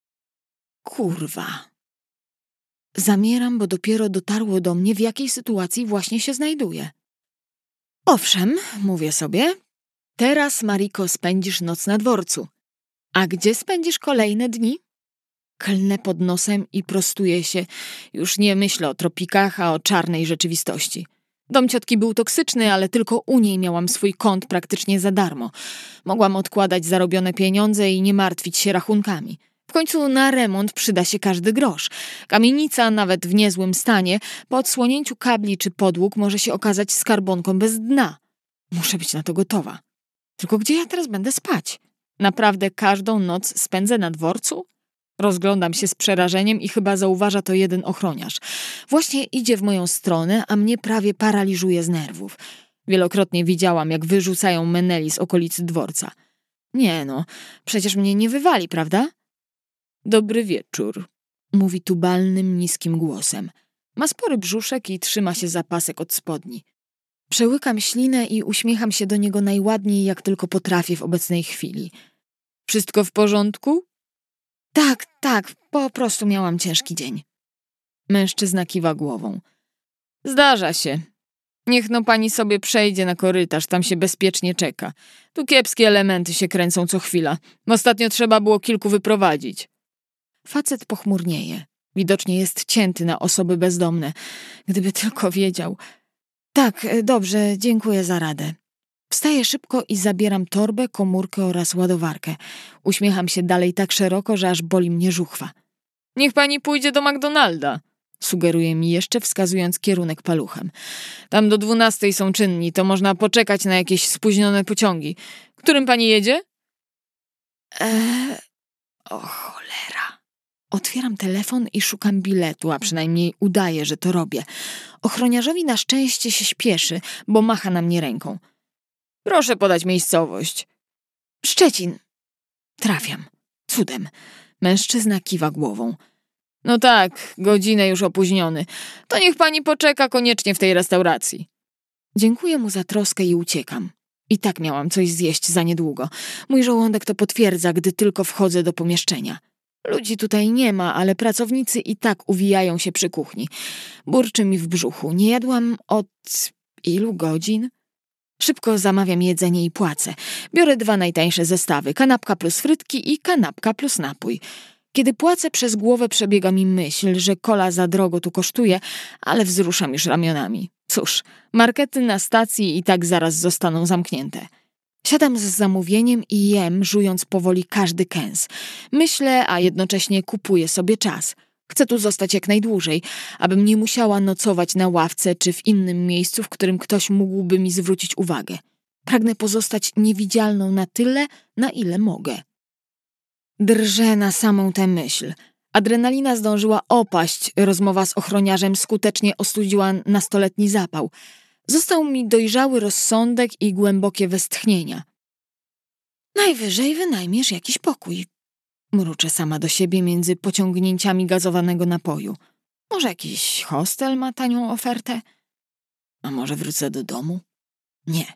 Kurwa. Zamieram, bo dopiero dotarło do mnie, w jakiej sytuacji właśnie się znajduję. Owszem, mówię sobie, teraz, Mariko, spędzisz noc na dworcu. A gdzie spędzisz kolejne dni? Klnę pod nosem i prostuję się. Już nie myślę o tropikach, a o czarnej rzeczywistości. Dom ciotki był toksyczny, ale tylko u niej miałam swój kąt praktycznie za darmo. Mogłam odkładać zarobione pieniądze i nie martwić się rachunkami. W końcu na remont przyda się każdy grosz. Kamienica, nawet w niezłym stanie, po odsłonięciu kabli czy podłóg może się okazać skarbonką bez dna. Muszę być na to gotowa. Tylko gdzie ja teraz będę spać? Naprawdę każdą noc spędzę na dworcu? Rozglądam się z przerażeniem i chyba zauważa to jeden ochroniarz. Właśnie idzie w moją stronę, a mnie prawie paraliżuje z nerwów. Wielokrotnie widziałam, jak wyrzucają meneli z okolicy dworca. Nie no, przecież mnie nie wywali, prawda? Dobry wieczór, mówi tubalnym, niskim głosem. Ma spory brzuszek i trzyma się za pasek od spodni. Przełykam ślinę i uśmiecham się do niego najładniej, jak tylko potrafię w obecnej chwili. Wszystko w porządku? Tak, tak, po prostu miałam ciężki dzień. Mężczyzna kiwa głową. Zdarza się. Niech no pani sobie przejdzie na korytarz, tam się bezpiecznie czeka. Tu kiepskie elementy się kręcą co chwila. Ostatnio trzeba było kilku wyprowadzić. Facet pochmurnieje. Widocznie jest cięty na osoby bezdomne. Gdyby tylko wiedział. Tak, dobrze, dziękuję za radę. Wstaję szybko i zabieram torbę, komórkę oraz ładowarkę. Uśmiecham się dalej tak szeroko, że aż boli mnie żuchwa. Niech pani pójdzie do McDonalda, sugeruje mi jeszcze, wskazując kierunek paluchem. Tam do dwunastej są czynni, to można poczekać na jakieś spóźnione pociągi. Którym pani jedzie? Eee, o cholera. Otwieram telefon i szukam biletu, a przynajmniej udaję, że to robię. Ochroniarzowi na szczęście się śpieszy, bo macha na mnie ręką. Proszę podać miejscowość. Szczecin. Trafiam. Cudem. Mężczyzna kiwa głową. No tak, godzinę już opóźniony. To niech pani poczeka koniecznie w tej restauracji. Dziękuję mu za troskę i uciekam. I tak miałam coś zjeść za niedługo. Mój żołądek to potwierdza, gdy tylko wchodzę do pomieszczenia. Ludzi tutaj nie ma, ale pracownicy i tak uwijają się przy kuchni. Burczy mi w brzuchu. Nie jadłam od ilu godzin? Szybko zamawiam jedzenie i płacę. Biorę dwa najtańsze zestawy, kanapka plus frytki i kanapka plus napój. Kiedy płacę, przez głowę przebiega mi myśl, że kola za drogo tu kosztuje, ale wzruszam już ramionami. Cóż, markety na stacji i tak zaraz zostaną zamknięte. Siadam z zamówieniem i jem, żując powoli każdy kęs. Myślę, a jednocześnie kupuję sobie czas. Chcę tu zostać jak najdłużej, abym nie musiała nocować na ławce czy w innym miejscu, w którym ktoś mógłby mi zwrócić uwagę. Pragnę pozostać niewidzialną na tyle, na ile mogę. Drżę na samą tę myśl. Adrenalina zdążyła opaść, rozmowa z ochroniarzem skutecznie ostudziła nastoletni zapał. Został mi dojrzały rozsądek i głębokie westchnienia. Najwyżej wynajmiesz jakiś pokój. Mruczę sama do siebie między pociągnięciami gazowanego napoju. Może jakiś hostel ma tanią ofertę? A może wrócę do domu? Nie.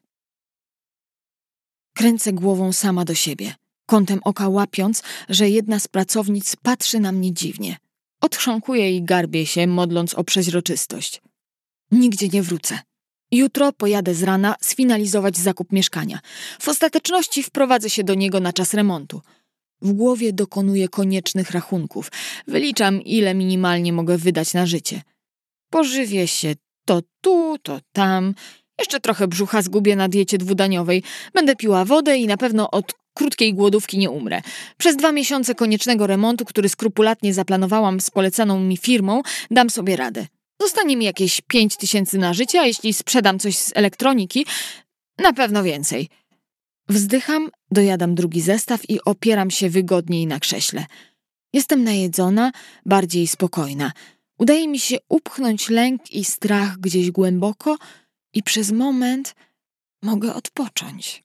Kręcę głową sama do siebie, kątem oka łapiąc, że jedna z pracownic patrzy na mnie dziwnie. Odchrząkuję i garbię się, modląc o przeźroczystość. Nigdzie nie wrócę. Jutro pojadę z rana sfinalizować zakup mieszkania. W ostateczności wprowadzę się do niego na czas remontu. W głowie dokonuję koniecznych rachunków. Wyliczam, ile minimalnie mogę wydać na życie. Pożywię się to tu, to tam. Jeszcze trochę brzucha zgubię na diecie dwudaniowej. Będę piła wodę i na pewno od krótkiej głodówki nie umrę. Przez dwa miesiące koniecznego remontu, który skrupulatnie zaplanowałam z polecaną mi firmą, dam sobie radę. Zostanie mi jakieś pięć tysięcy na życie, a jeśli sprzedam coś z elektroniki, na pewno więcej. Wzdycham, dojadam drugi zestaw i opieram się wygodniej na krześle. Jestem najedzona, bardziej spokojna. Udaje mi się upchnąć lęk i strach gdzieś głęboko i przez moment mogę odpocząć.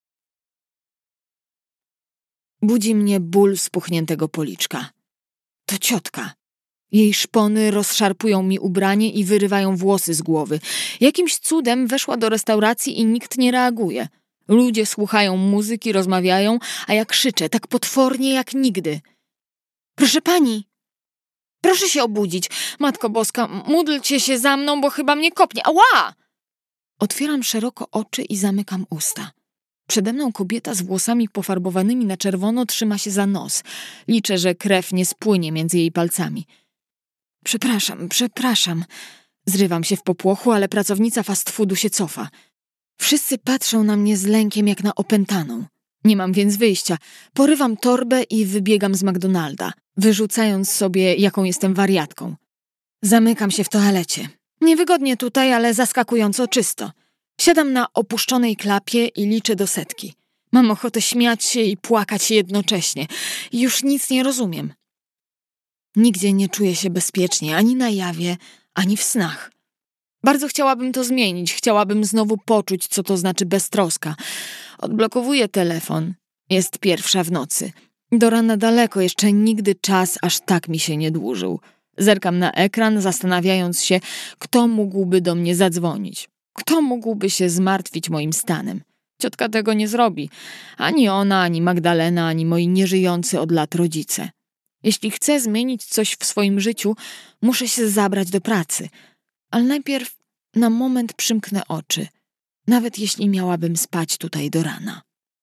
Budzi mnie ból spuchniętego policzka. To ciotka. Jej szpony rozszarpują mi ubranie i wyrywają włosy z głowy. Jakimś cudem weszła do restauracji i nikt nie reaguje. Ludzie słuchają muzyki, rozmawiają, a ja krzyczę tak potwornie jak nigdy. Proszę pani, proszę się obudzić. Matko Boska, módlcie się za mną, bo chyba mnie kopnie. Ała! Otwieram szeroko oczy i zamykam usta. Przede mną kobieta z włosami pofarbowanymi na czerwono trzyma się za nos. Liczę, że krew nie spłynie między jej palcami. Przepraszam, przepraszam. Zrywam się w popłochu, ale pracownica fast foodu się cofa. Wszyscy patrzą na mnie z lękiem jak na opętaną. Nie mam więc wyjścia. Porywam torbę i wybiegam z McDonalda, wyrzucając sobie, jaką jestem wariatką. Zamykam się w toalecie. Niewygodnie tutaj, ale zaskakująco czysto. Siadam na opuszczonej klapie i liczę do setki. Mam ochotę śmiać się i płakać jednocześnie. Już nic nie rozumiem. Nigdzie nie czuję się bezpiecznie, ani na jawie, ani w snach. Bardzo chciałabym to zmienić. Chciałabym znowu poczuć, co to znaczy beztroska. Odblokowuję telefon. Jest pierwsza w nocy. Do rana daleko, jeszcze nigdy czas aż tak mi się nie dłużył. Zerkam na ekran, zastanawiając się, kto mógłby do mnie zadzwonić. Kto mógłby się zmartwić moim stanem? Ciotka tego nie zrobi. Ani ona, ani Magdalena, ani moi nieżyjący od lat rodzice. Jeśli chcę zmienić coś w swoim życiu, muszę się zabrać do pracy. Ale najpierw na moment przymknę oczy, nawet jeśli miałabym spać tutaj do rana.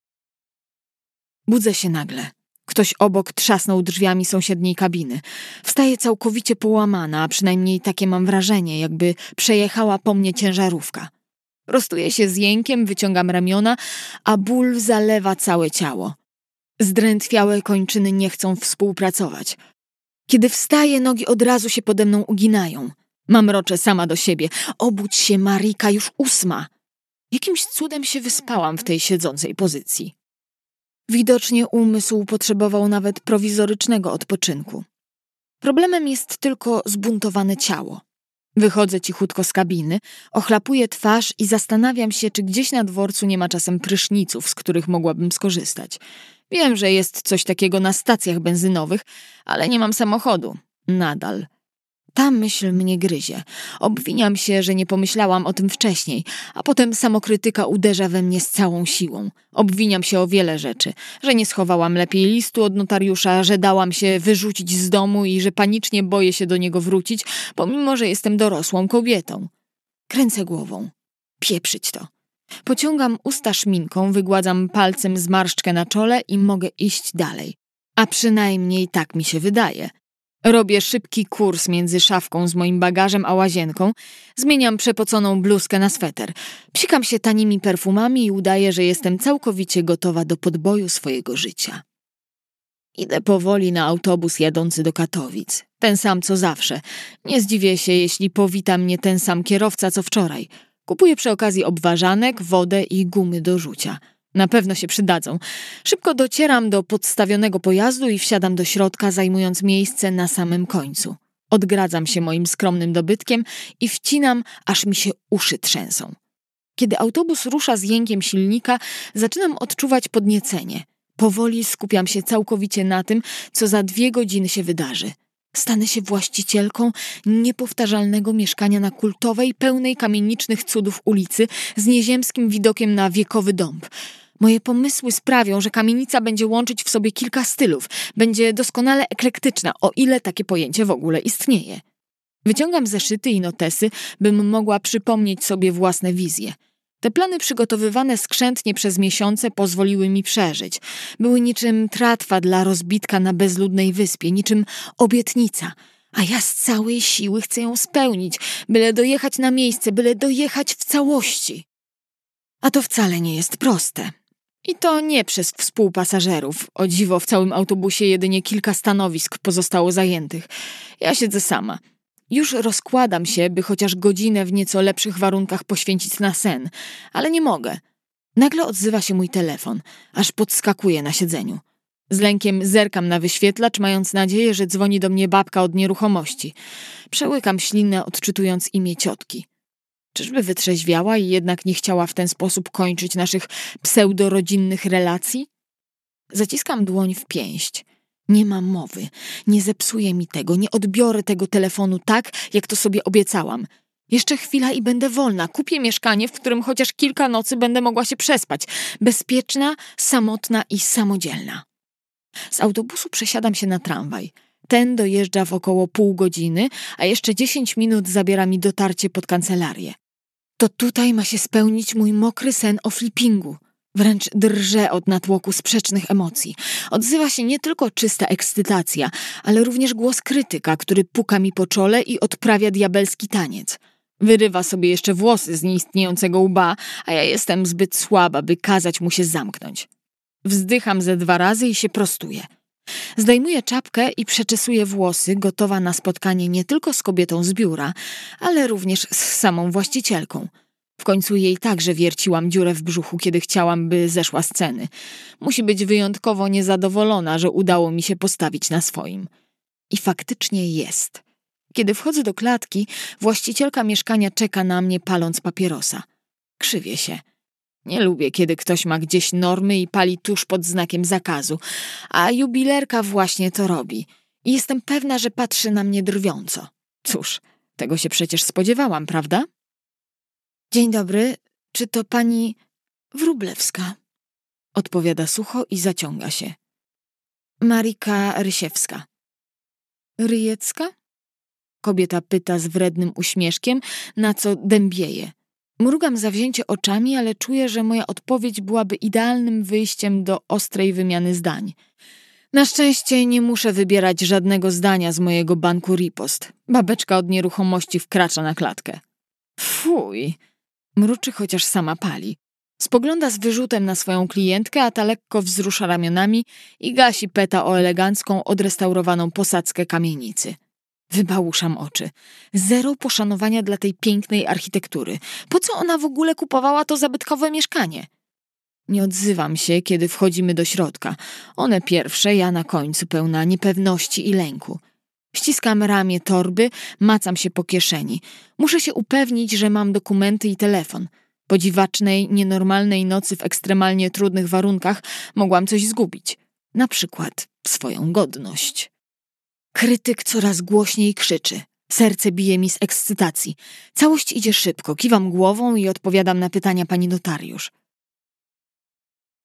Budzę się nagle. Ktoś obok trzasnął drzwiami sąsiedniej kabiny. Wstaję całkowicie połamana, a przynajmniej takie mam wrażenie, jakby przejechała po mnie ciężarówka. Prostuję się z jękiem, wyciągam ramiona, a ból zalewa całe ciało. Zdrętwiałe kończyny nie chcą współpracować. Kiedy wstaję, nogi od razu się pode mną uginają. Mamroczę sama do siebie. Obudź się, Marika, już ósma. Jakimś cudem się wyspałam w tej siedzącej pozycji. Widocznie umysł potrzebował nawet prowizorycznego odpoczynku. Problemem jest tylko zbuntowane ciało. Wychodzę cichutko z kabiny, ochlapuję twarz i zastanawiam się, czy gdzieś na dworcu nie ma czasem pryszniców, z których mogłabym skorzystać. Wiem, że jest coś takiego na stacjach benzynowych, ale nie mam samochodu. Nadal. Ta myśl mnie gryzie. Obwiniam się, że nie pomyślałam o tym wcześniej, a potem samokrytyka uderza we mnie z całą siłą. Obwiniam się o wiele rzeczy, że nie schowałam lepiej listu od notariusza, że dałam się wyrzucić z domu i że panicznie boję się do niego wrócić, pomimo że jestem dorosłą kobietą. Kręcę głową. Pieprzyć to. Pociągam usta szminką, wygładzam palcem zmarszczkę na czole i mogę iść dalej. A przynajmniej tak mi się wydaje. Robię szybki kurs między szafką z moim bagażem a łazienką, zmieniam przepoconą bluzkę na sweter, psikam się tanimi perfumami i udaję, że jestem całkowicie gotowa do podboju swojego życia. Idę powoli na autobus jadący do Katowic. Ten sam co zawsze. Nie zdziwię się, jeśli powita mnie ten sam kierowca co wczoraj. Kupuję przy okazji obwarzanek, wodę i gumy do rzucia. Na pewno się przydadzą. Szybko docieram do podstawionego pojazdu i wsiadam do środka, zajmując miejsce na samym końcu. Odgradzam się moim skromnym dobytkiem i wcinam, aż mi się uszy trzęsą. Kiedy autobus rusza z jękiem silnika, zaczynam odczuwać podniecenie. Powoli skupiam się całkowicie na tym, co za dwie godziny się wydarzy. Stanę się właścicielką niepowtarzalnego mieszkania na kultowej, pełnej kamienicznych cudów ulicy z nieziemskim widokiem na wiekowy dąb. Moje pomysły sprawią, że kamienica będzie łączyć w sobie kilka stylów, będzie doskonale eklektyczna, o ile takie pojęcie w ogóle istnieje. Wyciągam zeszyty i notesy, bym mogła przypomnieć sobie własne wizje. Te plany przygotowywane skrzętnie przez miesiące pozwoliły mi przeżyć. Były niczym tratwa dla rozbitka na bezludnej wyspie, niczym obietnica. A ja z całej siły chcę ją spełnić, byle dojechać na miejsce, byle dojechać w całości. A to wcale nie jest proste. I to nie przez współpasażerów. O dziwo, w całym autobusie jedynie kilka stanowisk pozostało zajętych. Ja siedzę sama. Już rozkładam się, by chociaż godzinę w nieco lepszych warunkach poświęcić na sen, ale nie mogę. Nagle odzywa się mój telefon, aż podskakuję na siedzeniu. Z lękiem zerkam na wyświetlacz, mając nadzieję, że dzwoni do mnie babka od nieruchomości. Przełykam ślinę, odczytując imię ciotki. Czyżby wytrzeźwiała i jednak nie chciała w ten sposób kończyć naszych pseudorodzinnych relacji? Zaciskam dłoń w pięść. Nie ma mowy, nie zepsuję mi tego, nie odbiorę tego telefonu tak, jak to sobie obiecałam. Jeszcze chwila i będę wolna, kupię mieszkanie, w którym chociaż kilka nocy będę mogła się przespać. Bezpieczna, samotna i samodzielna. Z autobusu przesiadam się na tramwaj. Ten dojeżdża w około pół godziny, a jeszcze dziesięć minut zabiera mi dotarcie pod kancelarię. To tutaj ma się spełnić mój mokry sen o flippingu. Wręcz drżę od natłoku sprzecznych emocji. Odzywa się nie tylko czysta ekscytacja, ale również głos krytyka, który puka mi po czole i odprawia diabelski taniec. Wyrywa sobie jeszcze włosy z nieistniejącego łba, a ja jestem zbyt słaba, by kazać mu się zamknąć. Wzdycham ze dwa razy i się prostuję. Zdejmuję czapkę i przeczesuję włosy, gotowa na spotkanie nie tylko z kobietą z biura, ale również z samą właścicielką. W końcu jej także wierciłam dziurę w brzuchu, kiedy chciałam, by zeszła z ceny. Musi być wyjątkowo niezadowolona, że udało mi się postawić na swoim. I faktycznie jest. Kiedy wchodzę do klatki, właścicielka mieszkania czeka na mnie, paląc papierosa. Krzywię się. Nie lubię, kiedy ktoś ma gdzieś normy i pali tuż pod znakiem zakazu, a jubilerka właśnie to robi. I jestem pewna, że patrzy na mnie drwiąco. Cóż, tego się przecież spodziewałam, prawda? Dzień dobry, czy to pani Wróblewska? Odpowiada sucho i zaciąga się. Marika Rysiewska. Ryjecka? Kobieta pyta z wrednym uśmieszkiem, na co dębieje. Mrugam zawzięcie oczami, ale czuję, że moja odpowiedź byłaby idealnym wyjściem do ostrej wymiany zdań. Na szczęście nie muszę wybierać żadnego zdania z mojego banku ripost. Babeczka od nieruchomości wkracza na klatkę. Fuj! Mruczy, chociaż sama pali. Spogląda z wyrzutem na swoją klientkę, a ta lekko wzrusza ramionami i gasi peta o elegancką, odrestaurowaną posadzkę kamienicy. Wybałuszam oczy. Zero poszanowania dla tej pięknej architektury. Po co ona w ogóle kupowała to zabytkowe mieszkanie? Nie odzywam się, kiedy wchodzimy do środka. One pierwsze, ja na końcu, pełna niepewności i lęku. Ściskam ramię torby, macam się po kieszeni. Muszę się upewnić, że mam dokumenty i telefon. Po dziwacznej, nienormalnej nocy w ekstremalnie trudnych warunkach mogłam coś zgubić. Na przykład swoją godność. Krytyk coraz głośniej krzyczy. Serce bije mi z ekscytacji. Całość idzie szybko, kiwam głową i odpowiadam na pytania pani notariusz.